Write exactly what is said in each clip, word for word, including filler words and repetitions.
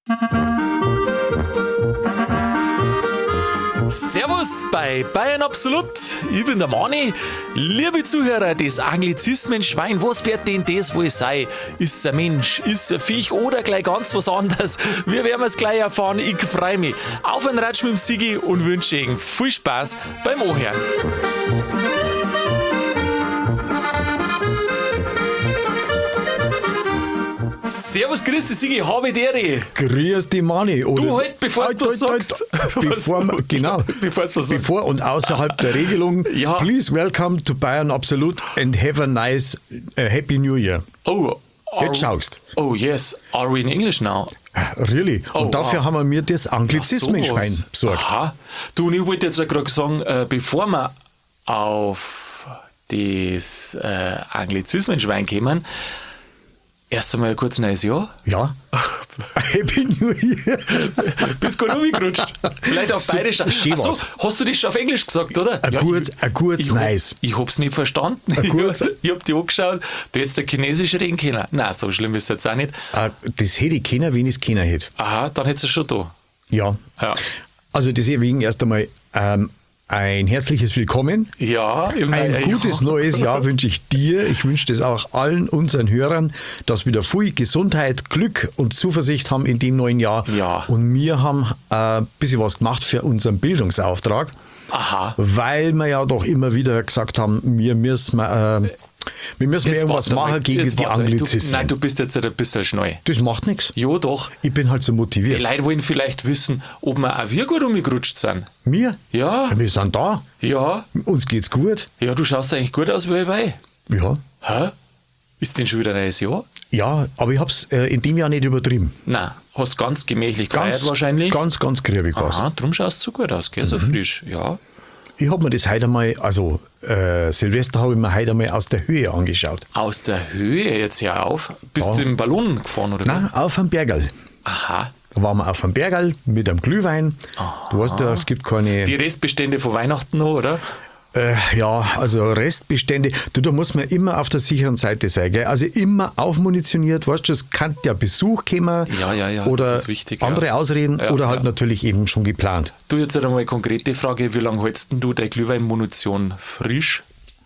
Servus bei Bayern Absolut, ich bin der Mani. Liebe Zuhörer, das Anglizismenschwein, was wird denn das wohl sein? Ist es ein Mensch, ist es ein Viech oder gleich ganz was anderes? Wir werden es gleich erfahren, ich freue mich. Auf einen Ratsch mit dem Sigi und wünsche Ihnen viel Spaß beim Anhören. Servus, grüß dich, Sigi, habe Dere. Grüß dich, Mani. Oder Du halt, bevor du was sagst. Bevor, wir- genau. Bevor du was sagst. Bevor und außerhalb der Regelung. Ja. Please welcome to Bayern Absolut and have a nice uh, Happy New Year. Oh, are, Jetzt schaust. oh yes, are we in English now? Really? Oh, und dafür wow. haben wir mir das Anglizismenschwein Sowas. besorgt. Aha. Du, und ich wollte jetzt gerade sagen, äh, bevor wir auf das äh, Anglizismenschwein kommen, erst einmal ein kurz neues Jahr. Ja. Happy New Year. Bist gut umgerutscht. Vielleicht auf So, Bayerisch. schön Achso, war's. hast du das schon auf Englisch gesagt, oder? Ein Ja, gut- ich- ein gutes ich hab- Nice. Ich hab's nicht verstanden. Ein gutes- Ich hab die angeschaut. Du hättest der Chinesisch reden können. Nein, so schlimm ist es jetzt auch nicht. Äh, das hätte ich keiner, wenn ich es keiner hätte. Aha, dann hättest du es schon da. Ja. Ja. Also deswegen erst einmal ähm, ein herzliches Willkommen. Ja, im Ein neuen gutes Jahr. neues Jahr wünsche ich dir. Ich wünsche das auch allen unseren Hörern, dass wir da viel Gesundheit, Glück und Zuversicht haben in dem neuen Jahr. Ja. Und wir haben äh, ein bisschen was gemacht für unseren Bildungsauftrag, Aha. weil wir ja doch immer wieder gesagt haben, wir müssen, äh, wir müssen Jetzt irgendwas warte mal, machen gegen jetzt die warte. Anglizismen. Du, nein, du bist jetzt ein bisschen schnell. das macht nichts. Ja, doch. Ich bin halt so Die motiviert. Leute wollen vielleicht wissen, ob wir auch wir gut umgerutscht sind. Wir? Ja. Wir sind da. Ja. Uns geht's gut. Ja, du schaust eigentlich gut aus wie bei. Ja. Hä? Ist denn schon wieder ein neues Jahr? Ja, aber ich habe es äh, in dem Jahr nicht übertrieben. Nein, hast ganz gemächlich gefeiert wahrscheinlich. Ganz, ganz kriebig was. Aha, drum schaust du so gut aus, gell? So Mhm. frisch. Ja. Ich habe mir das heute einmal, also äh, Silvester habe ich mir heute einmal aus der Höhe angeschaut. Aus der Höhe jetzt ja auf. Bist Ja. du im Ballon gefahren oder? Nein, auf einem Bergerl. Aha. Da waren wir auf einem Bergerl mit einem Glühwein. Du weißt ja, es gibt keine, Die Restbestände von Weihnachten noch, oder? äh, ja, also Restbestände. Du, da muss man immer auf der sicheren Seite sein, gell? Also immer aufmunitioniert, weißt du, es kann ja Besuch kommen Ja, ja, ja, oder das ist wichtig, ja. andere Ausreden Ja, oder halt ja. natürlich eben schon geplant. Du, jetzt einmal eine konkrete Frage. Wie lange hältst denn du deine Glühweinmunition frisch?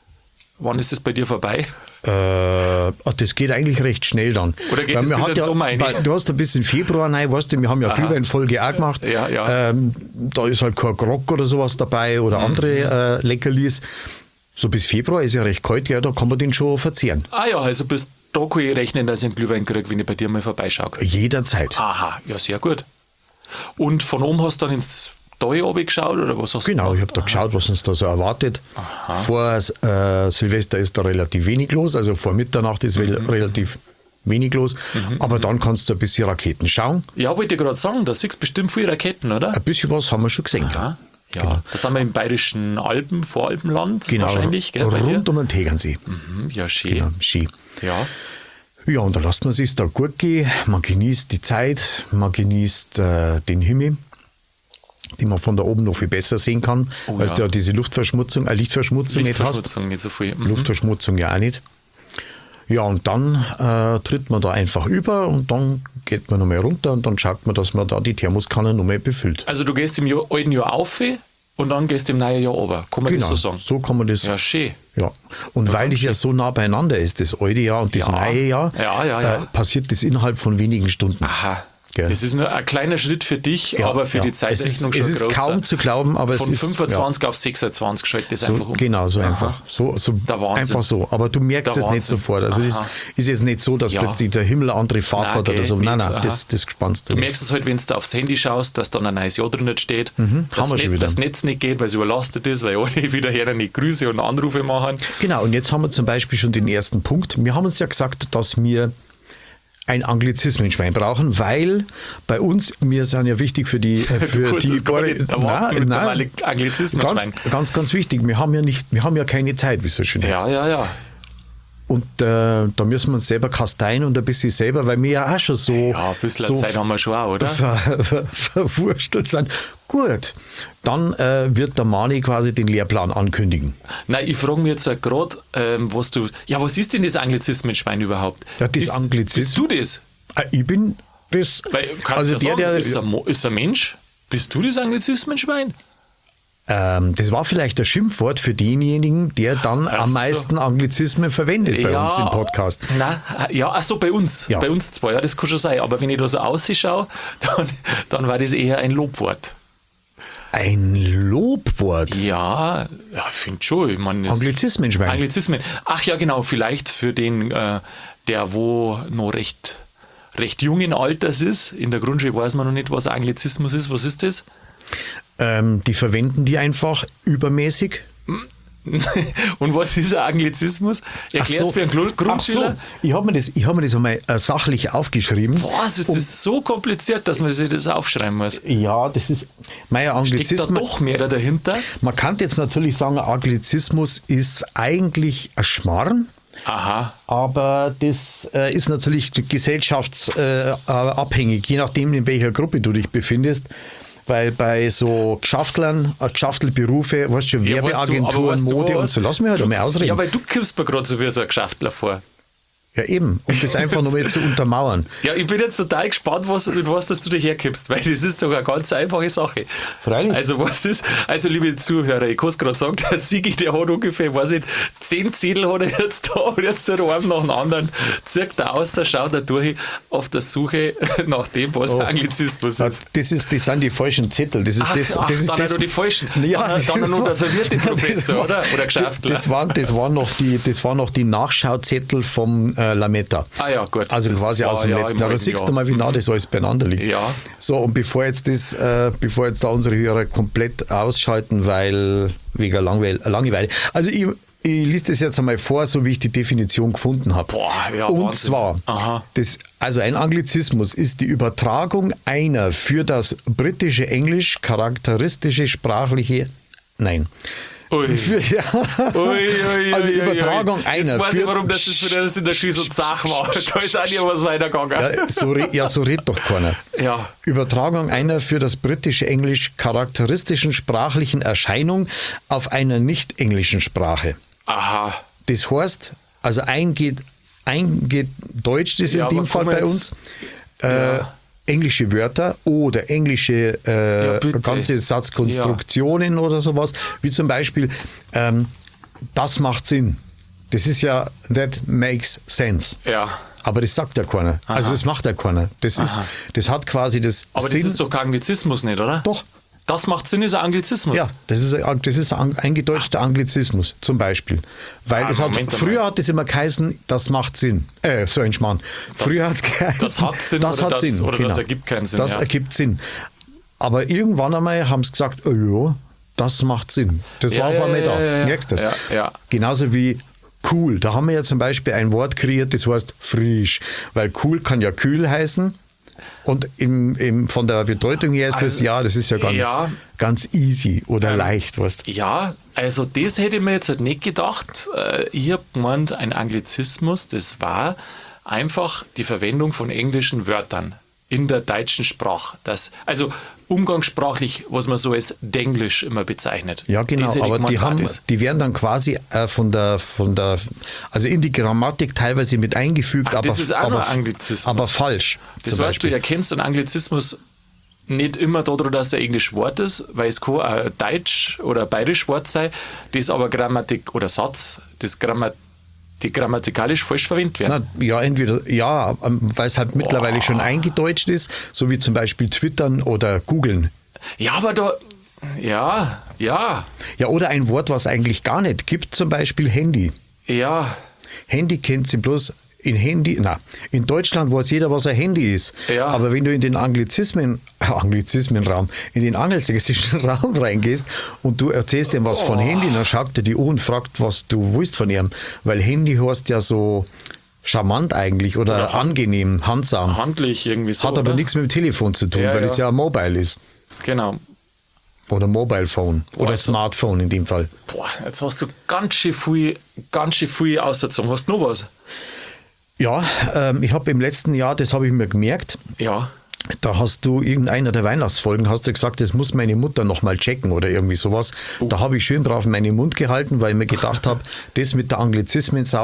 Wann ist es bei dir vorbei? Äh, ah, das geht eigentlich recht schnell dann. Oder geht Weil das wir bis hat in den ja, Sommer rein? weil du hast ein bisschen Februar rein, weißt du, wir haben ja Aha. Glühweinfolge auch gemacht. Ja, ja. Ähm, da ist halt kein Grog oder sowas dabei oder Mhm. andere äh, Leckerlis. So bis Februar ist ja recht kalt, ja, da kann man den schon verzehren. Ah ja, also bis da kann ich rechnen, dass ich einen Glühwein kriege, wenn ich bei dir mal vorbeischaue. Jederzeit. Aha, ja, sehr gut. Und von oben hast du dann ins Tal geschaut oder was hast Genau, du ich habe da geschaut, was uns da so erwartet. Vor äh, Silvester ist da relativ wenig los, also vor Mitternacht ist wel- Mhm. relativ wenig los. Aber dann kannst du ein bisschen Raketen schauen. Ja, wollte ich gerade sagen, da siehst du bestimmt viele Raketen, oder? Ein bisschen was haben wir schon gesehen. Aha. Ja, da sind wir im bayerischen Alpen, Voralpenland Genau, wahrscheinlich, gell, bei dir? rund um den Tegernsee. Mhm, ja, schön. Genau, Ski. Ja. Ja, und da lässt man sich da gut gehen. Man genießt die Zeit, man genießt äh, den Himmel, den man von da oben noch viel besser sehen kann, Oh, weil ja. du ja diese Luftverschmutzung, äh, Lichtverschmutzung, nicht hast. Lichtverschmutzung nicht so viel. Mhm. Luftverschmutzung ja auch nicht. Ja, und dann äh, tritt man da einfach über und dann geht man nochmal runter und dann schaut man, dass man da die Thermoskanne nochmal befüllt. Also du gehst im Jahr, alten Jahr auf und dann gehst du im neuen Jahr runter. Kann man Genau, das so sagen? so kann man das. Ja, schön. Ja, und weil das ja so nah beieinander ist, das alte Jahr und das Ja. neue Jahr, Ja, ja, ja. Äh, passiert das innerhalb von wenigen Stunden. Aha. Gell. Es ist nur ein kleiner Schritt für dich, Ja, aber für ja. die Es ist, Zeitrechnung es schon ist größer. kaum zu glauben, aber Von es ist fünfundzwanzig auf sechsundzwanzig schaltet das ja, einfach so, um. genau so Aha. einfach. So, so Der Wahnsinn. einfach so. Aber du merkst Der es nicht Wahnsinn. sofort. Also das Aha. ist jetzt nicht so, dass Ja. plötzlich der Himmel eine andere Farbe Nein, hat oder gell, so. Nein, nicht. nein, Aha. das, das spannst du. Du nicht. merkst es halt, wenn du aufs Handy schaust, dass dann ein neues Jahr drin steht, haben dass wir schon nicht, wieder. das Netz nicht geht, weil es überlastet ist, weil alle wieder her nicht Grüße und Anrufe machen. Genau, und jetzt haben wir zum Beispiel schon den ersten Punkt. Wir haben uns ja gesagt, dass wir ein Anglizismenschwein brauchen, weil bei uns, wir sind ja wichtig für die äh, für kannst die das gar nicht erwarten mit einem Anglizismenschwein. ganz, ganz, ganz wichtig. Wir haben ja nicht, wir haben ja keine Zeit, wie es so schön heißt. Ja, ja, ja. Und äh, da müssen wir uns selber kasteien und ein bisschen selber, weil wir ja auch schon so, Ja, ein bisschen so Zeit haben wir schon auch, oder? ver, ver, verwurstelt sind. Gut, dann äh, wird der Mani quasi den Lehrplan ankündigen. Nein, ich frage mich jetzt gerade, ähm, was du. Ja, was ist denn das Anglizismenschwein überhaupt? Ja, das Ist- Anglizism- Bist du das? Äh, ich bin Das, Weil, kannst also du ja der, sagen, der, ist, ein, Mo- ist ein Mensch? Bist du das Anglizismenschwein? ähm, das war vielleicht das Schimpfwort für denjenigen, der dann Ach am so. meisten Anglizismen verwendet bei uns im Podcast. Nein, ja, ach so, bei uns. Ja. Bei uns zwei, ja, das kann schon sein. Aber wenn ich da so ausschaue, dann, dann war das eher ein Lobwort. Ein Lobwort. Ja, ja finde schon. Ich mein, das- Anglizismenschwein. Anglizismen. Ach ja, genau, vielleicht für den, äh, der wo noch recht, recht jungen Alters ist. In der Grundschule weiß man noch nicht, was Anglizismus ist. Was ist das? Ähm, die verwenden die einfach übermäßig. Und was ist ein Anglizismus? Erklär's für einen Gru- Ach so. Grundschüler. Ich habe mir, das- ich hab mir das einmal äh, sachlich aufgeschrieben. Was ist das so kompliziert, dass man sich das aufschreiben muss? Ja, das ist mein Steckt da Anglizismus. doch mehr dahinter? Man kann jetzt natürlich sagen, Anglizismus ist eigentlich ein Schmarrn. Aha. Aber das äh, ist natürlich gesellschaftsabhängig, äh, abhängig, je nachdem, in welcher Gruppe du dich befindest. Weil bei so Geschäftlern, äh, Geschäftelberufe, weißt du, Ja, weißt du, Werbeagenturen, aber weißt du Mode was? und so, lass mich halt einmal ausreden. Ja, weil du kommst mir gerade so wie so ein Geschäftler vor. Ja, eben, um das einfach nochmal zu untermauern. Ja, ich bin jetzt total gespannt, was, mit was dass du dich herkippst, weil das ist doch eine ganz einfache Sache. Freilich. Also, was ist, also liebe Zuhörer, ich kann es gerade sagen, der Sigi, der hat ungefähr, weiß ich, zehn Zettel hat er jetzt da und jetzt der einen nach dem anderen, zirkt er aus, schaut er durch auf der Suche nach dem, was Oh. Anglizismus Ja, ist. das, ist, das sind die falschen Zettel. Das ist Ach, das, ach, das ist dann das, nur die falschen. Ja, dann das dann nur war- der verwirrte Professor, das war- oder? Oder Geschäftler. Das waren, das waren noch die, das waren noch die Nachschauzettel vom äh, Lametta. Ah ja, gut. Also Das quasi aus war dem ja letzten im Jahr. Da alten siehst Jahr. du mal, wie nah das alles beieinander liegt. Ja. So, und bevor jetzt das, äh, bevor jetzt da unsere Hörer komplett ausschalten, weil wegen Langweil, Langeweile. Also ich, ich lese das jetzt einmal vor, so wie ich die Definition gefunden habe. Boah, ja, Und Wahnsinn. zwar, Aha. das, also ein Anglizismus ist die Übertragung einer für das britische Englisch charakteristische sprachliche, nein. Ui. Für, ja, Ui, ui, also ui, ui, Übertragung ui. einer. Jetzt weiß für, ich, warum das ist wieder das in der Schule so zach war. Da ist auch nie was weitergegangen. ja, so, re- ja, so redet doch keiner. Ja. Übertragung einer für das britische Englisch charakteristischen sprachlichen Erscheinung auf einer nicht englischen Sprache. Aha. Das heißt, also eingeht, eingedeutscht ist Ja, in dem aber Fall komm bei jetzt- uns äh, Ja. englische Wörter oder englische äh, Ja, bitte. ganze Satzkonstruktionen oder sowas, wie zum Beispiel ähm, das macht Sinn. Das ist ja that makes sense. Ja. Aber das sagt ja keiner. Also das macht ja keiner. Das, ist, das hat quasi das Aber Sinn. das ist doch kein Anglizismus nicht, oder? Doch. Das macht Sinn, ist ein Anglizismus. Ja, das ist, ein- das ist ein eingedeutschter Anglizismus zum Beispiel. Weil Ah, es hat, Moment einmal. früher hat es immer geheißen, das macht Sinn. Äh, so ein Schmarrn. Früher hat es geheißen, das hat Sinn das oder hat das- Sinn. oder genau. das ergibt keinen Sinn, Das ja. ergibt Sinn. Aber irgendwann einmal haben sie gesagt, oh ja, das macht Sinn. Das Ja, war auf ja, einmal ja, da. ja, ja. Merkst du das? Ja, ja. Genauso wie cool. Da haben wir ja zum Beispiel ein Wort kreiert, das heißt frisch. Weil cool kann ja kühl heißen. Und im, im, von der Bedeutung her ist das, Also, ja, das ist ja ganz, ja. ganz easy oder leicht, weißt du. Ja, also das hätte ich mir jetzt halt nicht gedacht. Äh, Ich habe gemeint, ein Anglizismus, das war einfach die Verwendung von englischen Wörtern in der deutschen Sprache. Das, also umgangssprachlich, was man so als Denglisch immer bezeichnet. Ja, genau, Das hätte ich aber die, gemeint, war haben, das. die werden dann quasi äh, von, der, von der, also in die Grammatik teilweise mit eingefügt, Ach, aber, das ist auch aber, noch Anglizismus. aber falsch. Das zum weißt du, Beispiel. erkennst einen Anglizismus nicht immer daran, dass er ein Englisch Wort ist, weil es kann auch ein Deutsch oder ein bayerisch Wort sein, das aber Grammatik oder Satz, das Grammat die grammatikalisch falsch verwendet werden. Na, ja, entweder, ja, ähm, weil es halt mittlerweile schon eingedeutscht ist, so wie zum Beispiel Twittern oder Googlen. Ja, aber da, ja, ja, Ja, oder ein Wort, was eigentlich gar nicht gibt, zum Beispiel Handy. ja, Handy kennt sie bloß in Handy, na, in Deutschland weiß jeder, was ein Handy ist. Ja. Aber wenn du in den Anglizismen, äh, Anglizismenraum, in den angelsächsischen Raum reingehst und du erzählst ihm was von Oh. Handy, dann schaut er die an und fragt, was du willst von ihm. Weil Handy heißt ja so charmant eigentlich oder, Oder hand- angenehm, handsam. handlich irgendwie so. Hat aber oder? nichts mit dem Telefon zu tun, Ja, weil ja. es ja ein Mobile ist. Genau. Oder Mobile Phone. Oder also- Smartphone in dem Fall. Boah, jetzt hast du ganz schön viel, ganz schön viel ausgezogen. Hast du noch was? Ja, ähm, ich habe im letzten Jahr, das habe ich mir gemerkt, Ja. da hast du irgendeiner der Weihnachtsfolgen, hast du gesagt, das muss meine Mutter nochmal checken oder irgendwie sowas. Da habe ich schön brav meinen Mund gehalten, weil ich mir gedacht habe, das mit der Anglizismensau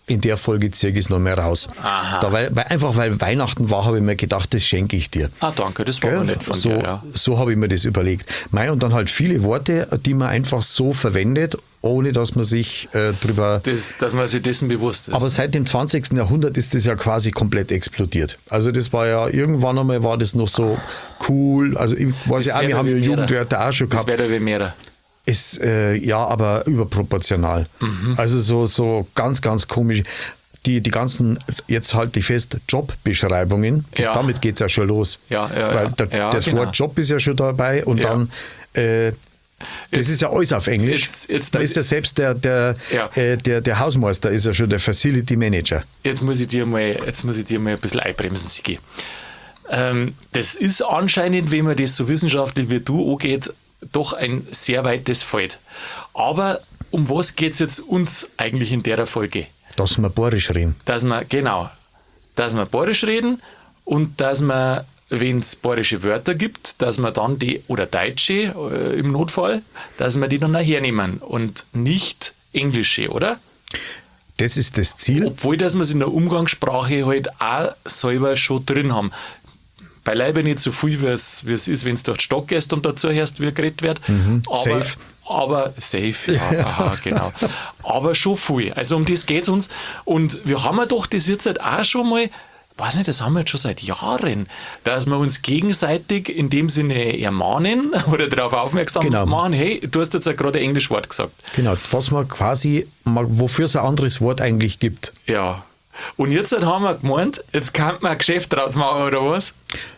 in der Folge ziehe ich es noch mehr raus. Aha. Da, weil, weil, einfach weil Weihnachten war, habe ich mir gedacht, das schenke ich dir. Ah, danke, das war aber nett von so, dir, ja. so habe ich mir das überlegt. Mei, und dann halt viele Worte, die man einfach so verwendet, ohne dass man sich äh, drüber... Das, dass man sich dessen bewusst ist. Aber seit dem zwanzigsten Jahrhundert ist das ja quasi komplett explodiert. Also das war ja, irgendwann einmal war das noch so cool. Also ich weiß ja auch, wir haben ja Jugendwörter auch schon das gehabt. wäre wie mehrere. Ist, äh, ja, aber überproportional. Mhm. Also so, so ganz, ganz komisch. Die, die ganzen, jetzt halte ich fest, Jobbeschreibungen, Ja. damit geht es ja schon los. Ja, ja, Weil ja. der, Ja, das genau. Wort Job ist ja schon dabei und Ja. dann, äh, das Jetzt- ist ja alles auf Englisch. jetzt- jetzt da muss ist ja selbst der, der, Ja. äh, der, der Hausmeister ist ja schon der Facility Manager. Jetzt muss ich dir mal, jetzt muss ich dir mal ein bisschen einbremsen, Sigi. Ähm, das ist anscheinend, wenn man das so wissenschaftlich wie du angeht, doch ein sehr weites Feld. Aber um was geht es jetzt uns eigentlich in der Folge? Dass wir Bayerisch reden. Dass wir, genau, dass wir Bayerisch reden und dass wir, wenn es bayerische Wörter gibt, dass wir dann die, oder Deutsche äh, im Notfall, dass wir die dann auch hernehmen und nicht Englische, oder? Das ist das Ziel. Obwohl, dass wir es in der Umgangssprache halt auch selber schon drin haben. Beileibe nicht so viel, wie es, wie es ist, wenn es durch den Stock gehst und dazu hörst, wie geredet wird. aber, safe. Aber safe, ja, aha, genau. Aber schon viel. Also um das geht es uns. Und wir haben ja doch das jetzt halt auch schon mal, weiß nicht, das haben wir jetzt schon seit Jahren, dass wir uns gegenseitig in dem Sinne ermahnen oder darauf aufmerksam Genau. machen, hey, du hast jetzt ja gerade ein Englischwort gesagt. Genau, was man quasi, wofür es ein anderes Wort eigentlich gibt. Ja. Und jetzt halt haben wir gemeint, jetzt kann man ein Geschäft draus machen, oder was?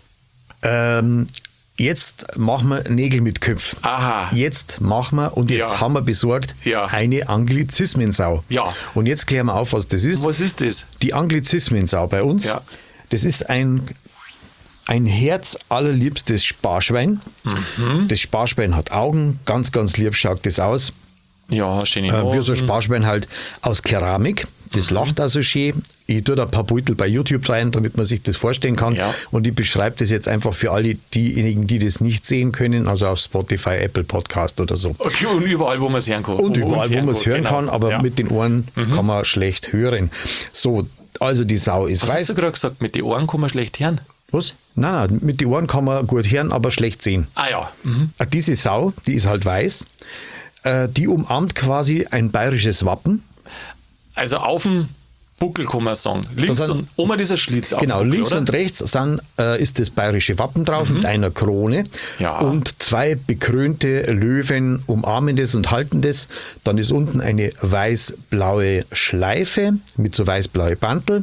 Ähm, jetzt machen wir Nägel mit Köpf. Aha. Jetzt machen wir, und jetzt Ja. haben wir besorgt, Ja. eine Anglizismensau. Ja. Und jetzt klären wir auf, was das ist. Was ist das? Die Anglizismensau bei uns, Ja. das ist ein, ein herzallerliebstes Sparschwein. Mhm. Das Sparschwein hat Augen, ganz, ganz lieb schaut das aus. Ja, schöne Äh, wie so ein Nasen. Sparschwein halt aus Keramik. Das Mhm. lacht also schön. Ich tue da ein paar Beutel bei YouTube rein, damit man sich das vorstellen kann. Ja. Und ich beschreibe das jetzt einfach für alle diejenigen, die das nicht sehen können, also auf Spotify, Apple Podcast oder so. Okay, und überall, wo man es hören kann. Und Wo überall, man's wo man es hören genau. kann, aber Ja. mit den Ohren kann man schlecht hören. So, also die Sau ist Was hast weiß. du gerade gesagt? Mit den Ohren kann man schlecht hören? Was? Nein, nein, mit den Ohren kann man gut hören, aber schlecht sehen. Ah ja. Mhm. Äh, Diese Sau, die ist halt weiß. Äh, Die umarmt quasi ein bayerisches Wappen. Also auf dem Buckel kann man sagen. Links Da sind- und oben dieser Schlitz auf Genau, dem Buckel, links oder? und rechts sind, äh, ist das bayerische Wappen drauf mit einer Krone Ja. und zwei bekrönte Löwen umarmen das und halten das. Dann ist unten eine weiß-blaue Schleife mit so weiß-blaue Bantel.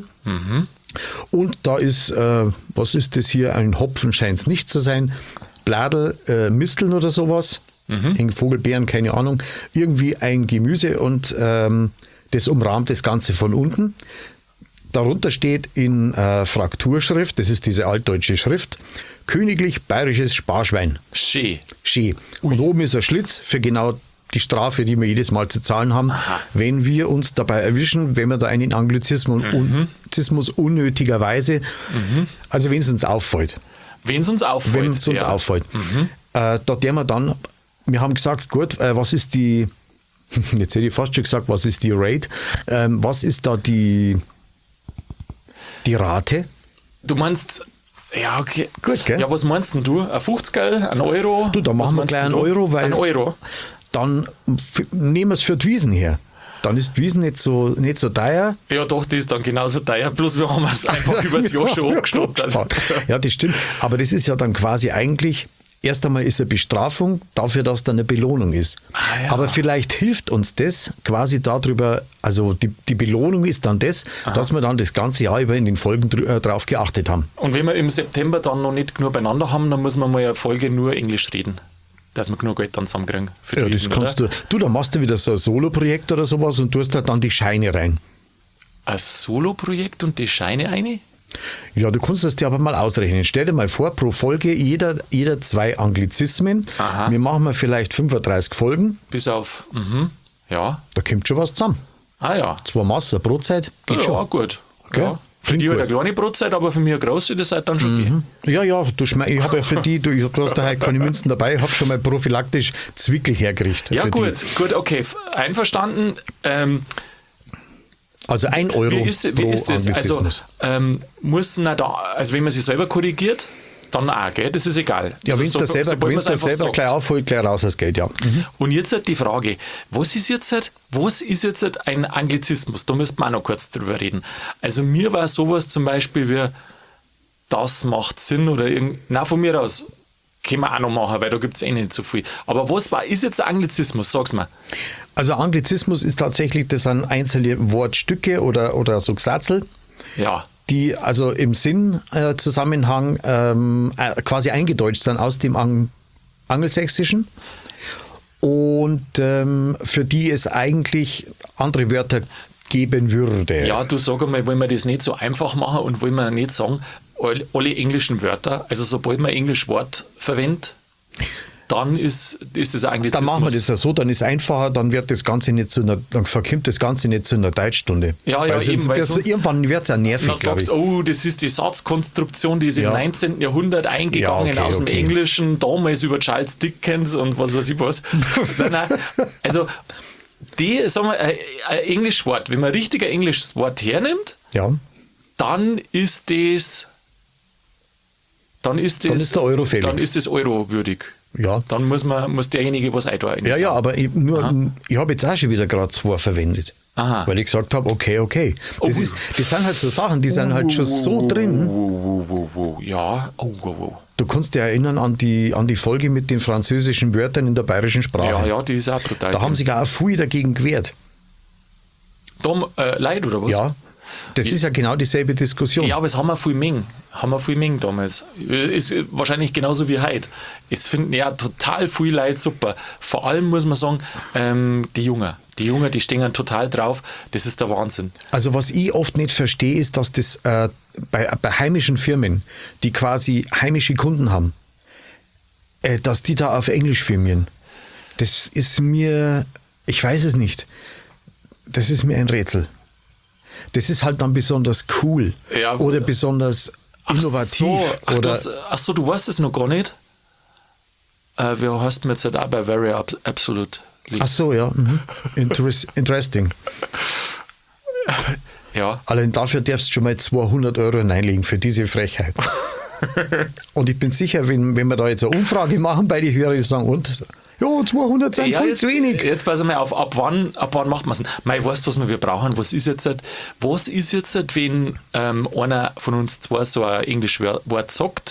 Und da ist, äh, was ist das hier? Ein Hopfen scheint es nicht zu sein. Bladel, äh, Misteln oder sowas. Mhm. Vogelbeeren, keine Ahnung. Irgendwie ein Gemüse und ähm, das umrahmt das Ganze von unten. Darunter steht in äh, Frakturschrift, das ist diese altdeutsche Schrift, königlich bayerisches Sparschwein. Schön. Schön. Und oben ist ein Schlitz für genau die Strafe, die wir jedes Mal zu zahlen haben, wenn wir uns dabei erwischen, wenn wir da einen Anglizismus, Mhm. Anglizismus unnötigerweise, also wenn es uns auffällt, Wenn es uns auffällt. wenn es uns ja. auffällt, äh, da der wir dann, wir haben gesagt, gut, äh, was ist die, jetzt hätte ich fast schon gesagt, was ist die Rate, ähm, was ist da die, die Rate? Du meinst, ja, okay. Gut, gell? Ja, was meinst denn du? Ein fünfziger, ein Euro? Du, da Was machen wir meinst gleich denn einen du? Euro, weil- Ein Euro? Dann f- nehmen wir es für die Wiesen her. Dann ist die Wiesen nicht so, nicht so teuer. Ja, doch, die ist dann genauso teuer. Bloß wir haben es einfach übers Jahr schon abgestoppt. Also. Ja, das stimmt. Aber das ist ja dann quasi eigentlich, erst einmal ist eine Bestrafung dafür, dass da eine Belohnung ist. Ah, ja. Aber vielleicht hilft uns das quasi darüber, also die, die Belohnung ist dann das, dass wir dann das ganze Jahr über in den Folgen drü- äh, drauf geachtet haben. Und wenn wir im September dann noch nicht genug beieinander haben, dann muss man mal eine Folge nur Englisch reden. Dass wir genug Geld dann zusammenkriegen. Für Ja, die das Wiesen, kannst oder? du, du, da machst du wieder so ein Solo-Projekt oder sowas und tust halt dann die Scheine rein. Ein Solo-Projekt und die Scheine eine? Ja, du kannst das dir aber mal ausrechnen. Stell dir mal vor, pro Folge jeder, jeder zwei Anglizismen. Aha. Wir machen mal vielleicht fünfunddreißig Folgen. Bis auf, mhm, ja. Da kommt schon was zusammen. Ah ja. Zwei Massen, Brotzeit, geht Ja, schon. gut. Gell? Ja. Für Klingt die halt gut. eine kleine Brotzeit, aber für mich eine große, das seid dann schon mhm. Ja, ja, du schme- ich habe ja für die, du, du hast da halt keine Münzen dabei, ich habe schon mal prophylaktisch Zwickel hergerichtet. Ja, für gut, Die. gut, okay. Einverstanden. Ähm, Also ein Euro Wie ist, wie pro ist das? Also Anglizismus. ähm, muss man da, also wenn man sich selber korrigiert, dann auch, gell? Das ist egal. Ja, also, wenn du das selber, sobald wenn's man's das einfach selber sagt. gleich aufholt, gleich raus das Geld, ja. Mhm. Und jetzt halt die Frage, was ist jetzt halt, was ist jetzt halt ein Anglizismus? Da müssten wir auch noch kurz drüber reden. Also mir war sowas zum Beispiel wie, das macht Sinn oder irgend, na von mir aus, können wir auch noch machen, weil da gibt es eh nicht so viel. Aber was war, ist jetzt ein Anglizismus? Sag's mal. Also Anglizismus ist tatsächlich, das sind einzelne Wortstücke oder, oder so Gesatzel, Ja. die also im Sinnzusammenhang äh, ähm, äh, quasi eingedeutscht sind aus dem Ang Angelsächsischen und ähm, für die es eigentlich andere Wörter geben würde. Ja, du sag einmal, wollen wir das nicht so einfach machen und wollen wir nicht sagen, all- alle englischen Wörter, also sobald man ein Englisch Wort verwendet, dann ist, ist das ein Dann Anglizismus. machen wir das ja so, dann ist einfacher, dann wird das Ganze nicht zu einer, dann verkommt das Ganze nicht zu einer Deutschstunde. Ja, ja, weil sonst, eben, weil das, sonst- irgendwann wird es auch nervig, Dann glaube sagst ich. oh, das ist die Satzkonstruktion, die ist Ja. im neunzehnten. Jahrhundert eingegangen Ja, okay, aus dem okay. Englischen, damals über Charles Dickens und was weiß ich was. nein, nein, also, die, sagen wir, ein, ein Englisch Wort, wenn man ein richtig ein englisches Wort hernimmt, Ja, dann ist das, dann ist das, Dann ist der Euro fällig. Dann ist das Euro würdig. ja. Dann muss man, muss derjenige was eintun. Ja, ja, aber ich, nur, ich habe jetzt auch schon wieder gerade zwei verwendet. Aha. Weil ich gesagt habe, okay, okay. Das, Oh. ist, das sind halt so Sachen, die sind halt schon so drin. Wow, wow, wow, wow. Ja, oh, wow, wow. Du kannst dich erinnern an die, an die Folge mit den französischen Wörtern in der bayerischen Sprache. Ja, ja, die ist auch total. Da haben sich auch viele dagegen gewehrt. Dumm, äh, Leid oder was? Ja, das ist ja genau dieselbe Diskussion. Ja, aber es haben wir viel Menge. Haben wir viel Menge damals. Ist wahrscheinlich genauso wie heute. Es finden ja total viele Leute super. Vor allem muss man sagen, ähm, die Jungen. Die Jungen, die stehen total drauf. Das ist der Wahnsinn. Also was ich oft nicht verstehe, ist, dass das äh, bei, bei heimischen Firmen, die quasi heimische Kunden haben, äh, dass die da auf Englisch firmieren. Das ist mir, ich weiß es nicht, das ist mir ein Rätsel. Das ist halt dann besonders cool Ja, oder besonders innovativ. Ach so, ach, du oder hast, ach so, du weißt es noch gar nicht? Äh, wie heißt mir jetzt halt auch bei Very Ab- Absolute? ach so, ja. Mhm. Interess interesting. Ja. Allein dafür darfst du schon mal zweihundert Euro reinlegen für diese Frechheit. Und ich bin sicher, wenn, wenn wir da jetzt eine Umfrage machen bei den Hörern, die sagen, und? Ja, zweihundert sind Ja, viel jetzt, zu wenig. Jetzt pass mal auf, ab wann, ab wann macht man es? Mei, weißt du, was wir, wir brauchen? Was ist jetzt, halt- was ist jetzt, halt, wenn ähm, einer von uns zwei so ein englisches Wort sagt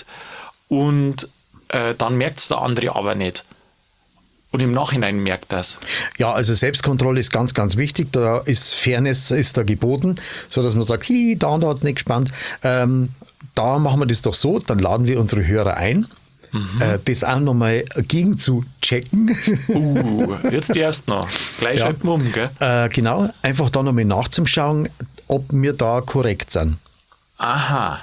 und äh, dann merkt es der andere aber nicht. Und im Nachhinein merkt das. Ja, also Selbstkontrolle ist ganz, ganz wichtig. Da ist Fairness ist da geboten, sodass man sagt, hi, da und da hat es nicht gespannt. Ähm, da machen wir das doch so, dann laden wir unsere Hörer ein, Mhm. äh, das auch nochmal gegen zu checken. Uh, jetzt erst noch. Gleich Ja. schalten wir um, gell? äh, genau, einfach da nochmal nachzuschauen, ob wir da korrekt sind. Aha.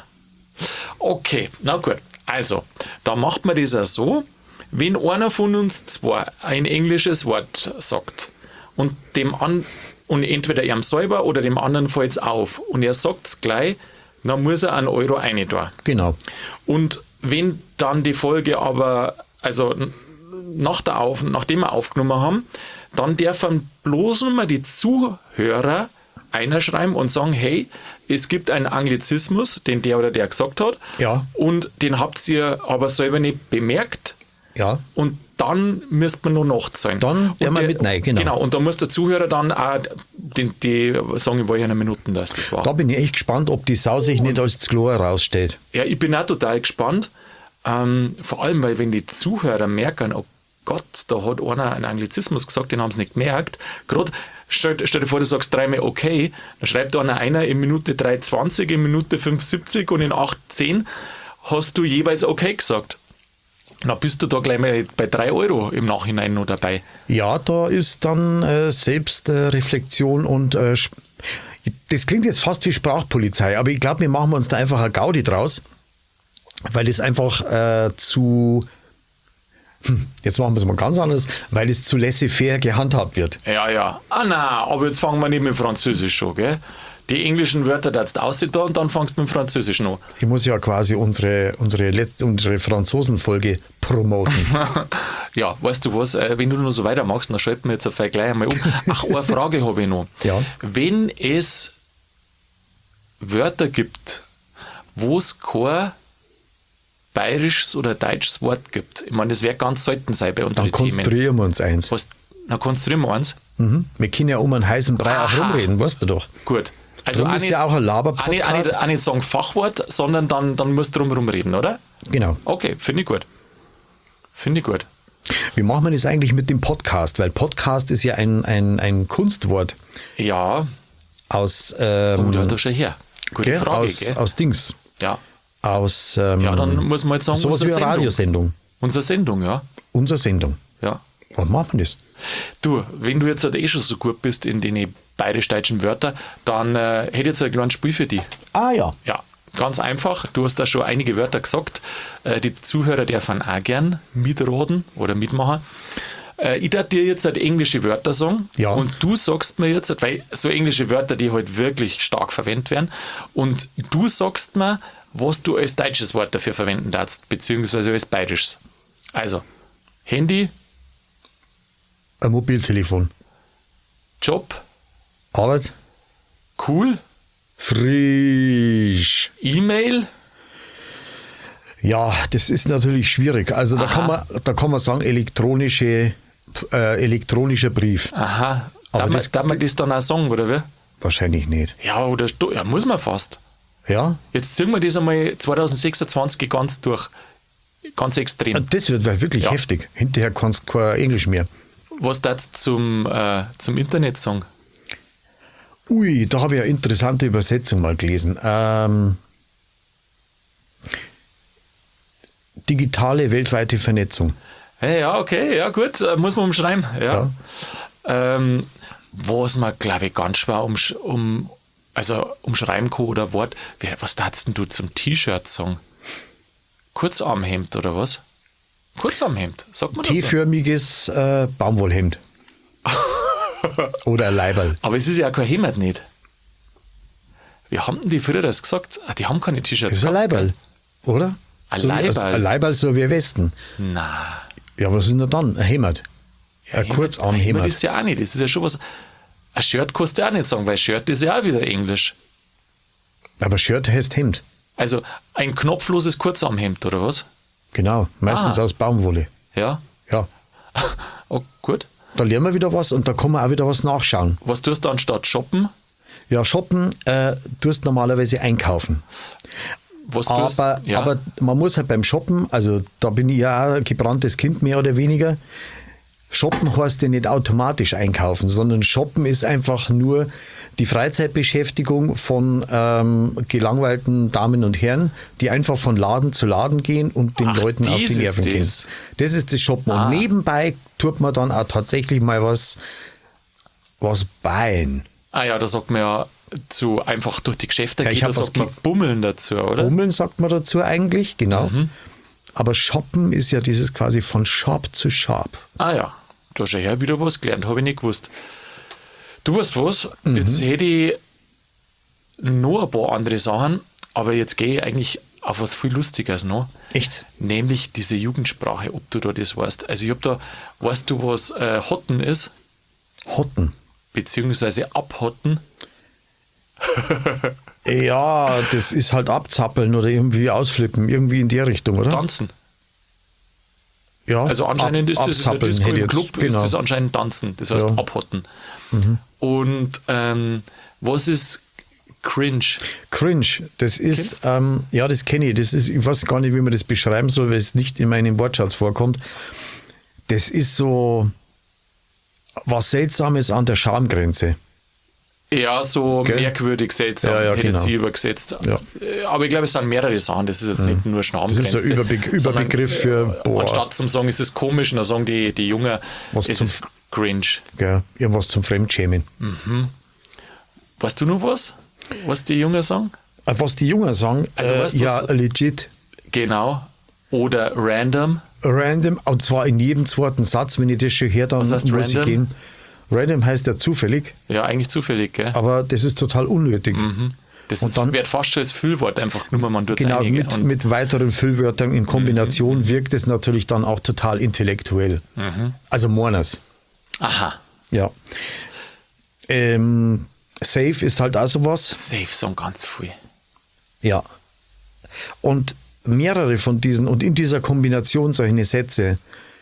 Okay, na gut. Also, da macht man das auch so, wenn einer von uns zwei ein englisches Wort sagt und dem an und entweder ihm selber oder dem anderen fällt es auf und er sagt es gleich, dann muss er einen Euro rein tun. Genau. Und wenn dann die Folge aber, also n- nach der Auf, nachdem wir aufgenommen haben, dann dürfen bloß nur mal die Zuhörer einer schreiben und sagen, hey, es gibt einen Anglizismus, den der oder der gesagt hat, Ja. und den habt ihr aber selber nicht bemerkt, Ja. und dann müsst man nur nachzahlen. Dann und der mal mit rein, genau. Genau, und da muss der Zuhörer dann auch die, die sagen, ich war ja eine Minuten, dass das war. Da bin ich echt gespannt, ob die Sau sich nicht als Klo herausstellt. Ja, ich bin auch total gespannt. Ähm, vor allem, weil wenn die Zuhörer merken, oh Gott, da hat einer einen Anglizismus gesagt, den haben sie nicht gemerkt. Gerade, stell, stell dir vor, du sagst dreimal okay, dann schreibt einer einer in Minute drei zwanzig, in Minute fünf siebzig und in acht zehn hast du jeweils okay gesagt. Na, bist du da gleich mal bei drei Euro im Nachhinein noch dabei. Ja, da ist dann äh, Selbstreflexion und äh, Sp- das klingt jetzt fast wie Sprachpolizei, aber ich glaube, wir machen uns da einfach eine Gaudi draus, weil das einfach äh, zu, hm, jetzt machen wir es mal ganz anders, weil es zu laissez-faire gehandhabt wird. Ja, ja. Ah, na, aber jetzt fangen wir nicht mit Französisch schon, gell? Die englischen Wörter darfst du aussehen da und dann fangst du mit dem Französischen an. Ich muss ja quasi unsere, unsere, letzte, unsere Franzosen-Folge promoten. Ja, weißt du was, äh, wenn du nur so weitermachst, dann schalten wir jetzt auf gleich einmal um. Ach, eine Frage habe ich noch. Ja. Wenn es Wörter gibt, wo es kein bayerisches oder deutsches Wort gibt. Ich meine, das wird ganz selten sein bei unseren Dann Themen. konstruieren wir uns eins. Was, na, konstruieren wir eins? Mhm. Wir können ja um einen heißen Brei auch Aha. rumreden, weißt du doch. Gut. Also Drum auch ist nicht, ja auch ein auch nicht, Laber-Podcast. auch nicht, auch nicht sagen Fachwort, sondern dann, dann musst du drum reden, oder? Genau. Okay, finde ich gut. Finde ich gut. Wie machen wir das eigentlich mit dem Podcast? Weil Podcast ist ja ein, ein, ein Kunstwort Ja, aus, ähm, oh, da hat er schon her. Gute gell? Frage, aus, gell? aus Dings. Ja. Aus ähm, ja, dann muss man jetzt sagen, sowas wie unsere eine Sendung. Radiosendung. Unsere Sendung, ja. Unsere Sendung. ja. Was machen wir das? Du, wenn du jetzt halt eh schon so gut bist in den bayerisch-deutschen Wörtern, dann äh, hätte ich jetzt ein kleines Spiel für dich. Ah ja. Ja, ganz einfach. Du hast da schon einige Wörter gesagt. Äh, die Zuhörer dürfen auch gern mitraten oder mitmachen. Äh, ich darf dir jetzt halt englische Wörter sagen. Ja. Und du sagst mir jetzt, weil so englische Wörter, die halt wirklich stark verwendet werden, und du sagst mir, was du als deutsches Wort dafür verwenden darfst, beziehungsweise als bayerisches. Also, Handy, Ein Mobiltelefon. Job, Arbeit. cool, Frisch. E-Mail, Ja, das ist natürlich schwierig. Also da Aha. kann, man, da kann man sagen, elektronische, äh, elektronischer Brief. aha. Aber Darf man, das- darf man das dann auch sagen, oder wie? Wahrscheinlich nicht. Ja, oder sto- ja, muss man fast. Ja, Jetzt ziehen wir das einmal zwanzig sechsundzwanzig ganz durch. Ganz extrem. das wird weil wirklich Ja. heftig. Hinterher kannst du kein Englisch mehr. Was darfst du zum, äh, zum Internet sagen? Ui, da habe ich eine interessante Übersetzung mal gelesen. Ähm, digitale weltweite Vernetzung. Hey, ja, okay, ja gut, äh, muss man umschreiben. Ja. Ähm, was man, glaube ich, ganz schwer um, um, also umschreiben kann oder Wort, wie, was darfst denn du zum T-Shirt sagen? Kurzarmhemd oder was? Kurzarmhemd, sagt man das so? T-förmiges äh, Baumwollhemd. Oder ein Leiberl. Aber es ist ja kein Hemd nicht. Wie haben denn die früher das gesagt? Ah, die haben keine T-Shirts. Das ist ein gehabt, Leiberl, oder? Ein so, Leiberl? Ein Leiberl so wie Westen. gell? Na. Ja, was ist denn da dann? Ein Hemd. Ein Hemd- Kurzarmhemd. Hemd ist ja auch nicht. Das ist ja schon was. Ein Shirt kannst du auch nicht sagen, weil Shirt ist ja auch wieder Englisch. Aber Shirt heißt Hemd. Also ein knopfloses Kurzarmhemd oder was? Genau. Meistens Ah. aus Baumwolle. Ja. Ja. Oh, gut. Da lernen wir wieder was und da kann man auch wieder was nachschauen. Was tust du anstatt shoppen? Ja, shoppen äh, tust normalerweise einkaufen. Was tust Aber, ja. aber man muss halt beim Shoppen, also da bin ich ja auch ein gebranntes Kind mehr oder weniger. Shoppen heißt ja nicht automatisch einkaufen, sondern Shoppen ist einfach nur die Freizeitbeschäftigung von ähm, gelangweilten Damen und Herren, die einfach von Laden zu Laden gehen und den Ach, Leuten auf dies die ist Nerven gehen. das. Das ist das Shoppen. Ah. Und nebenbei tut man dann auch tatsächlich mal was, was bauen. Ah ja, da sagt man ja zu einfach durch die Geschäfte Ja, ich gehen, da hab was sagt man Bummeln dazu, oder? Bummeln sagt man dazu eigentlich, genau. Mhm. Aber Shoppen ist ja dieses quasi von Shop zu Shop. Ah ja, da hast du ja wieder was gelernt, habe ich nicht gewusst. Du weißt was, Mhm. jetzt hätte ich noch ein paar andere Sachen, aber jetzt gehe ich eigentlich auf was viel Lustiges noch. Echt? Nämlich diese Jugendsprache, ob du da das weißt. Also ich habe da, weißt du, was äh, Hotten ist? Hotten. Beziehungsweise abhotten. Ja, das ist halt abzappeln oder irgendwie ausflippen, irgendwie in der Richtung, oder? Tanzen. Ja, Also anscheinend ab- ist das in der abzappeln Disco hätte im ich Club jetzt- genau. ist das anscheinend Tanzen. Das heißt Ja. abhotten. Und ähm, was ist Cringe? Cringe, das ist, ähm, ja, das kenne ich. Das ist, ich weiß gar nicht, wie man das beschreiben soll, weil es nicht in meinem Wortschatz vorkommt. Das ist so was Seltsames an der Schamgrenze. Ja, so Gell? merkwürdig, seltsam, Ja, ja, hätte genau. jetzt ich übergesetzt. Ja. Äh, Aber ich glaube, es sind mehrere Sachen. Das ist jetzt nicht nur Das Schamgrenze. ist so ein Überbe sondern, Überbegriff für, äh, boah, Anstatt zum Sagen, ist es komisch, und dann sagen die, die Jungen, Was es zum- ist cringe. gell, irgendwas zum Fremdschämen. Weißt du noch was? Was die Jungen sagen? Äh, Was die Jungen sagen, Also, äh, weißt du, ja, was- legit. Genau. Oder random. Random, und zwar in jedem zweiten Satz, wenn ich das schon höre, dann Was heißt muss ich random? gehen. Random heißt ja zufällig, Ja, eigentlich zufällig, gell? aber das ist total unnötig. Das und ist, dann- wird fast schon als Füllwort einfach nur, man tut es Genau, einige. mit, Und mit weiteren Füllwörtern in Kombination Mhm. wirkt es natürlich dann auch total intellektuell. Also Morners. aha. Ja. Ähm, Safe ist halt auch sowas. Safe sagen ganz viel. Ja. Und mehrere von diesen, und in dieser Kombination solche Sätze,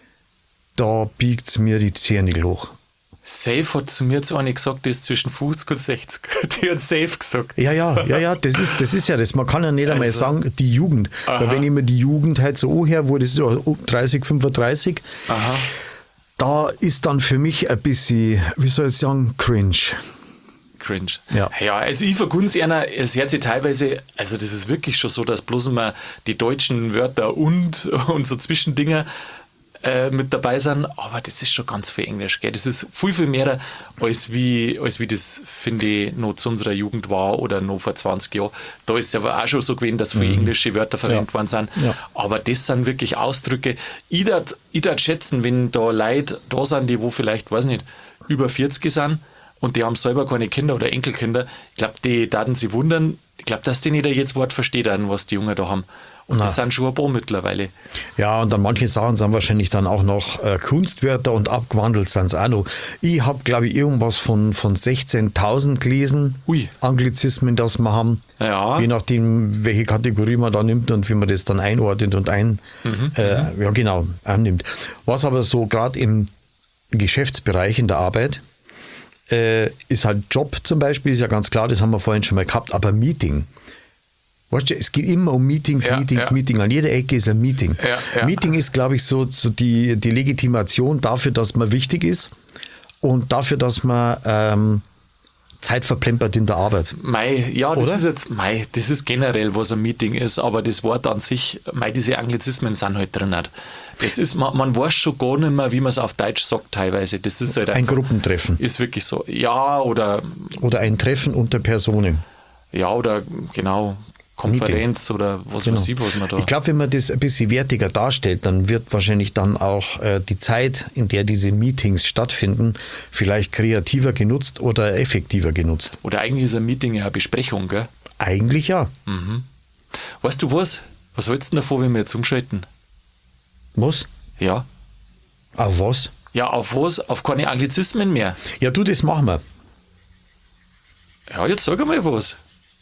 da biegt es mir die Zähne hoch. Safe hat zu mir zu einer gesagt, die ist zwischen fünfzig und sechzig. Die hat safe gesagt. Ja, ja, ja, ja, das ist, das ist ja das. Man kann ja nicht einmal Also. sagen, die Jugend. Aha. Weil wenn ich mir die Jugend halt so anhöre, wo das ist ja dreißig, fünfunddreißig, Aha. da ist dann für mich ein bisschen, wie soll ich sagen, cringe. Cringe. Ja. Ja, also ich vergun's einer, es hört sich teilweise, also das ist wirklich schon so, dass bloß immer die deutschen Wörter und und so Zwischendinger äh, mit dabei sind, aber das ist schon ganz viel Englisch, gell? Das ist viel, viel mehr als wie, als wie das, finde ich, noch zu unserer Jugend war oder noch vor zwanzig Jahren. Da ist es aber auch schon so gewesen, dass viele Mhm. englische Wörter verwendet worden sind. Ja. Aber das sind wirklich Ausdrücke. Ich darf ich darf schätzen, wenn da Leute da sind, die wo vielleicht, weiß nicht, über vierzig sind und die haben selber keine Kinder oder Enkelkinder, ich glaube, die daten sie wundern, ich glaube, dass die nicht jedes Wort versteht, was die Jungen da haben. Und das sind schon ein paar mittlerweile. Ja, und dann manche Sachen sind wahrscheinlich dann auch noch äh, Kunstwörter und abgewandelt sind es auch noch. Ich habe, glaube ich, irgendwas von, von sechzehntausend gelesen, Ui. Anglizismen, das wir haben. Ja. Je nachdem, welche Kategorie man da nimmt und wie man das dann einordnet und ein, äh, ja genau, annimmt. Was aber so gerade im Geschäftsbereich in der Arbeit äh, ist halt Job zum Beispiel, ist ja ganz klar, das haben wir vorhin schon mal gehabt, aber Meeting. Weißt du, es geht immer um Meetings, Ja, Meetings, ja. Meeting. An jeder Ecke ist ein Meeting. Ja, ja. Meeting ist, glaube ich, so, so die, die Legitimation dafür, dass man wichtig ist und dafür, dass man ähm, Zeit verplempert in der Arbeit. Mei, ja, das Oder? ist jetzt, mei, das ist generell, was ein Meeting ist, aber das Wort an sich, mei, diese Anglizismen sind halt drin. Das ist, man, man weiß schon gar nicht mehr, wie man es auf Deutsch sagt teilweise. Das ist halt Ein einfach, Gruppentreffen ist wirklich so. Ja, oder, oder ein Treffen unter Personen. ja, oder genau, Konferenz oder was weiß ich, was man da. Ich glaube, wenn man das ein bisschen wertiger darstellt, dann wird wahrscheinlich dann auch äh, die Zeit, in der diese Meetings stattfinden, vielleicht kreativer genutzt oder effektiver genutzt. Oder eigentlich ist ein Meeting ja eine Besprechung, gell? Eigentlich ja. Weißt du was? Was hältst du denn davon, wenn wir jetzt umschalten? Was? Ja. Auf was? Ja, auf was? Auf keine Anglizismen mehr. Ja, du, das machen wir. Ja, jetzt sag mal was.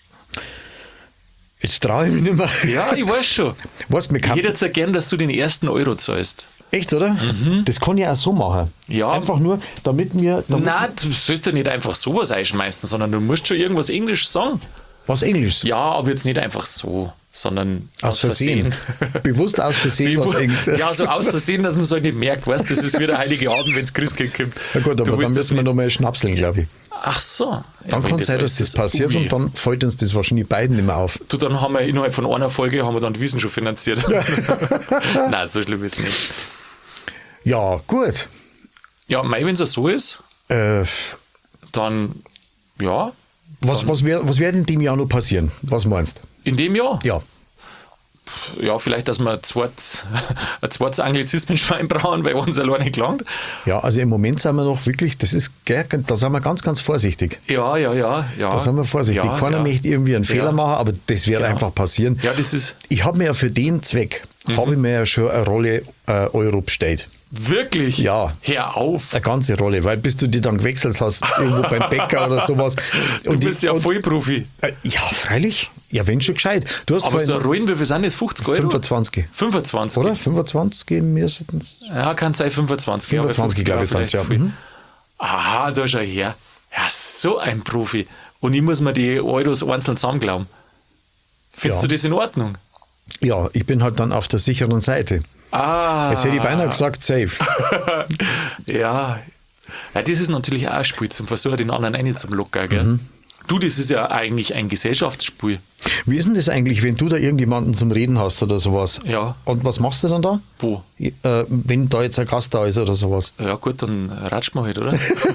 Jetzt traue ich mich nicht mehr. Ja, ich weiß schon. Was, mir Ich kann, hätte jetzt ja gern, dass du den ersten Euro zahlst. echt, oder? Das kann ich auch so machen. Ja. Einfach nur, damit wir damit Nein, du sollst ja nicht einfach sowas einschmeißen, sondern du musst schon irgendwas Englisch sagen. was Englisch. Ja, aber jetzt nicht einfach so, sondern Aus Versehen. Bewusst aus Versehen was Englisch. Ja, so aus Versehen, dass man es halt nicht merkt, weißt du, das ist wie der Heilige Abend, wenn es Christkind kommt. Na gut, Du aber willst dann das müssen wir nicht- nochmal schnapseln, glaube ich. Ach so. Ja, Dann wenn kann es sein, dass alles das passiert Ui. und dann fällt uns das wahrscheinlich beiden nicht mehr auf. Du, dann haben wir innerhalb von einer Folge haben wir dann die Wiesen schon finanziert. Nein, so schlimm ist es nicht. Ja, gut. Ja, mei, wenn es so ist, Äh, dann ja, was was wäre was wär in dem Jahr noch passieren? Was meinst du? in dem Jahr. Ja. Ja, vielleicht, dass wir ein zweites, ein zweites Anglizismenschwein brauchen, weil uns alleine nicht gelangt. Ja, also im Moment sind wir noch wirklich, das ist, gell, da sind wir ganz, ganz vorsichtig. Ja, ja, ja. ja. Da sind wir vorsichtig. Ja, Keiner ja. möchte irgendwie einen Fehler Ja. machen, aber das wird Genau. einfach passieren. Ja, das ist Ich habe mir ja für den Zweck, habe ich mir ja schon eine Rolle äh, Euro bestellt. wirklich. Ja. Hör auf. Eine ganze Rolle, weil bis du die dann gewechselt hast, irgendwo beim Bäcker oder sowas. Du Und bist die, ja und, Vollprofi. äh, ja, freilich. Ja, wenn schon gescheit. Du hast Aber so vorhin Rollen, wie viel sind das? fünfzig Euro? fünfundzwanzig. fünfundzwanzig. Oder? fünfundzwanzig geben müssen es. Ja, kann sein fünfundzwanzig. Ja, bei fünfundzwanzig, fünfzig glaube ich, Euro sind's, ja. vielleicht zu viel. Mhm. Aha, da schau her. Ja, so ein Profi. Und ich muss mir die Euros einzeln zusammenglauben. Findest Ja. du das in Ordnung? Ja, ich bin halt dann auf der sicheren Seite. Ah. Jetzt hätte ich beinahe gesagt, safe. Ja. Ja, das ist natürlich auch ein Spiel zum Versuchen, den anderen einen zum Locker, gell? Mhm. Du, das ist ja eigentlich ein Gesellschaftsspiel. Wie ist denn das eigentlich, wenn du da irgendjemanden zum Reden hast oder sowas? Ja. Und was machst du dann da? Wo? Äh, wenn da jetzt ein Gast da ist oder sowas? Ja gut, dann ratsch mal halt, oder?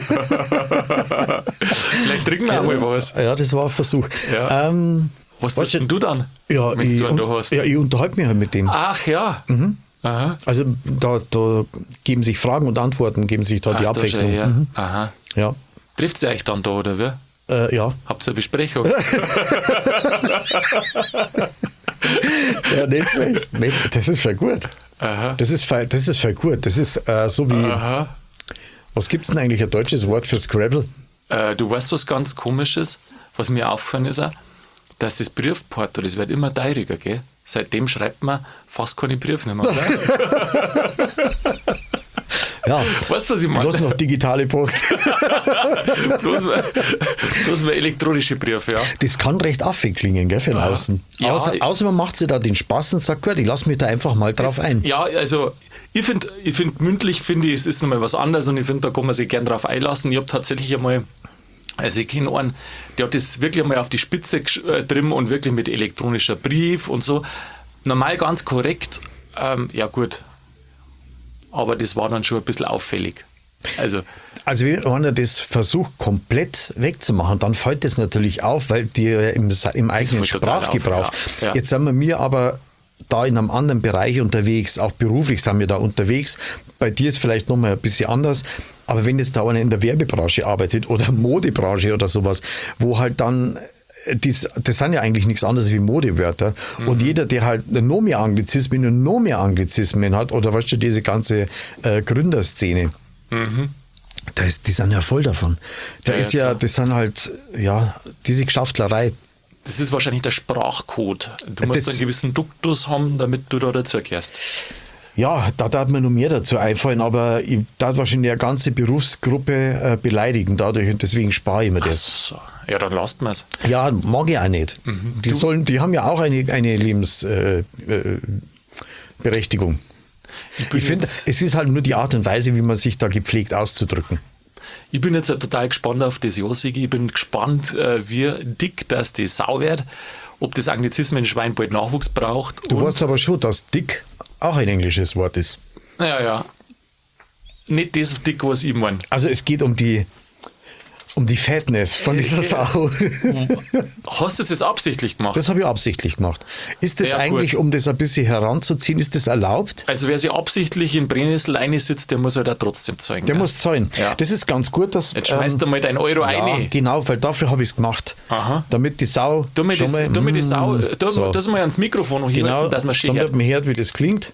Vielleicht trinken wir auch mal was. Ja, das war ein Versuch. Ja. Ähm, Was weißt tust denn du dann, ja, wenn ich, du einen un- da hast? ja, ich unterhalte mich halt mit dem. Ach ja. Mhm. Aha. Also da, da geben sich Fragen und Antworten, geben sich da die Ach, da schau Abwechslung. her. Mhm. Aha. Ja. Trifft ihr euch dann da, oder wie? Äh, ja. Habt ihr eine Besprechung? Ja, nicht schlecht. Nicht, das ist voll gut. Aha. Das ist voll, das ist voll gut. Das ist äh, so wie, Aha. was gibt es denn eigentlich ein deutsches Wort für Scrabble? Äh, du weißt, was ganz Komisches, was mir aufgefallen ist, auch, dass das Briefporto, das wird immer teurer, gell? Seitdem schreibt man fast keine Briefe mehr. Ja, Weißt du, was ich meine? bloß noch digitale Post. bloß, mal, bloß mal elektronische Briefe, ja. Das kann recht affig klingen, gell, von Ja. außen. Ja, außer, ich- außer man macht sich da den Spaß und sagt, gut, ich lasse mich da einfach mal drauf Das- ein. Ja, also ich finde, ich find, mündlich finde ich, es ist nochmal was anderes und ich finde, da kann man sich gern drauf einlassen. Ich habe tatsächlich einmal, also ich kenne einen, der hat das wirklich einmal auf die Spitze gesch- äh, drin und wirklich mit elektronischer Brief und so. Normal ganz korrekt, ähm, ja gut, aber das war dann schon ein bisschen auffällig. Also, Also wenn einer das versucht, komplett wegzumachen, dann fällt das natürlich auf, weil die ja im, im eigenen fällt total Sprachgebrauch. auf, ja, ja. Jetzt sind wir mir aber da in einem anderen Bereich unterwegs, auch beruflich sind wir da unterwegs. Bei dir ist vielleicht nochmal ein bisschen anders. Aber wenn jetzt da einer in der Werbebranche arbeitet oder Modebranche oder sowas, wo halt dann, das, das sind ja eigentlich nichts anderes wie Modewörter. Mhm. Und jeder, der halt noch mehr Anglizismen und noch mehr Anglizismen hat, oder weißt du, diese ganze äh, Gründerszene, da ist, die sind ja voll davon. Da Ja, ist ja, ja, klar. das sind halt, ja, diese Geschäftlerei. das ist wahrscheinlich der Sprachcode. Du musst Das- einen gewissen Duktus haben, damit du da dazugehörst. Ja, da darf mir noch mehr dazu einfallen, aber ich darf wahrscheinlich eine ganze Berufsgruppe äh, beleidigen dadurch und deswegen spare ich mir das. So. Ja, dann lasst man es. Ja, mag ich auch nicht. Die, sollen, die haben ja auch eine, eine Lebensberechtigung. Äh, Berechtigung. bin Ich finde, jetzt- es ist halt nur die Art und Weise, wie man sich da gepflegt auszudrücken. Ich bin jetzt total gespannt auf das Jahr, Sigi. Ich bin gespannt, äh, wie dick das die Sau wird, ob das Anglizismen-Schwein bald Nachwuchs braucht. Du und, weißt aber schon, dass dick auch ein englisches Wort ist. Ja, ja. Nicht das dick, was ich meine. Also es geht um die, um die Fatness von dieser Sau. Hast du das absichtlich gemacht? Das habe ich absichtlich gemacht. Ist das Ja, eigentlich, gut. um das ein bisschen heranzuziehen, ist das erlaubt? Also wer sich absichtlich in Brennnessel einsitzt, der muss halt auch trotzdem zeigen. Der ja. muss zahlen. Ja. Das ist ganz gut, dass. Jetzt schmeißt du mal deinen Euro ja, rein. genau, weil dafür habe ich es gemacht. Aha. Damit die Sau. Tu mir schon das, mal, tu mir die mm, Sau, tu, so. das mal ans Mikrofon noch hier, Genau, dass man schön damit hört. man hört, wie das klingt.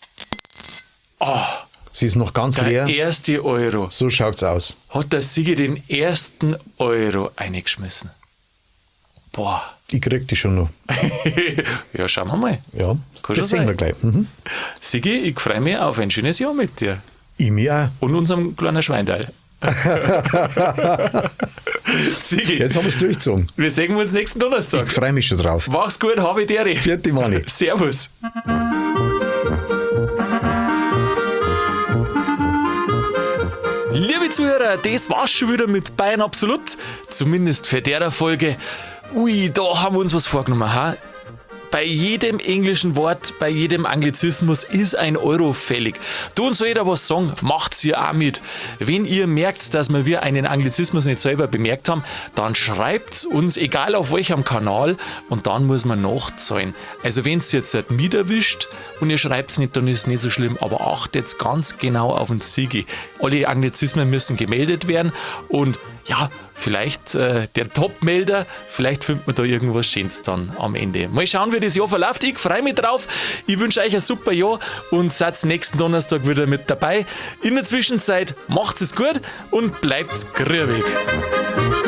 Oh, Sie ist noch ganz der leer. erste Euro. So schaut's aus. Hat der Sigi den ersten Euro eingeschmissen. Boah. Ich krieg die schon noch. Ja, schauen wir mal. Ja, Kann das schon sehen sein. wir gleich. Mhm. Sigi, ich freue mich auf ein schönes Jahr mit dir. Ich mir auch. Und unserem kleinen Schweinteil. Sigi, Jetzt haben wir es durchgezogen. wir sehen uns nächsten Ich Donnerstag. freue mich schon drauf. Mach's gut, habe Dere. Vierte Mani. Servus. Liebe Zuhörer, das war's schon wieder mit Bayern Absolut. Zumindest für der Folge. Ui, da haben wir uns was vorgenommen. Ha? Bei jedem englischen Wort, bei jedem Anglizismus ist ein Euro fällig. Du und soll jeder was sagen, macht's ihr auch mit. Wenn ihr merkt, dass wir einen Anglizismus nicht selber bemerkt haben, dann schreibt's uns, egal auf welchem Kanal, und dann muss man nachzahlen. Also wenn's jetzt nicht mit erwischt und ihr schreibt's nicht, dann ist es nicht so schlimm, aber achtet ganz genau auf den Sigi. Alle Anglizismen müssen gemeldet werden und ja, vielleicht äh, der Top-Melder, vielleicht findet man da irgendwas Schönes dann am Ende. Mal schauen, wie das Jahr verläuft. Ich freue mich drauf. Ich wünsche euch ein super Jahr und seid nächsten Donnerstag wieder mit dabei. In der Zwischenzeit macht's es gut und bleibt's grübig.